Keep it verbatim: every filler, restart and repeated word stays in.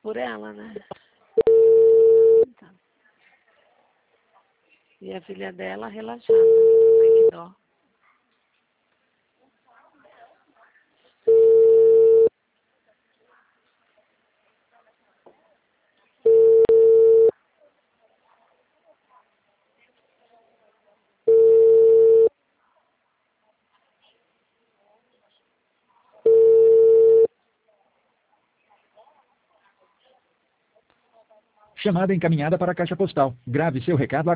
por ela, né? Então. E a filha dela relaxada. Ai, que dó. Chamada encaminhada para a caixa postal. Grave seu recado agora.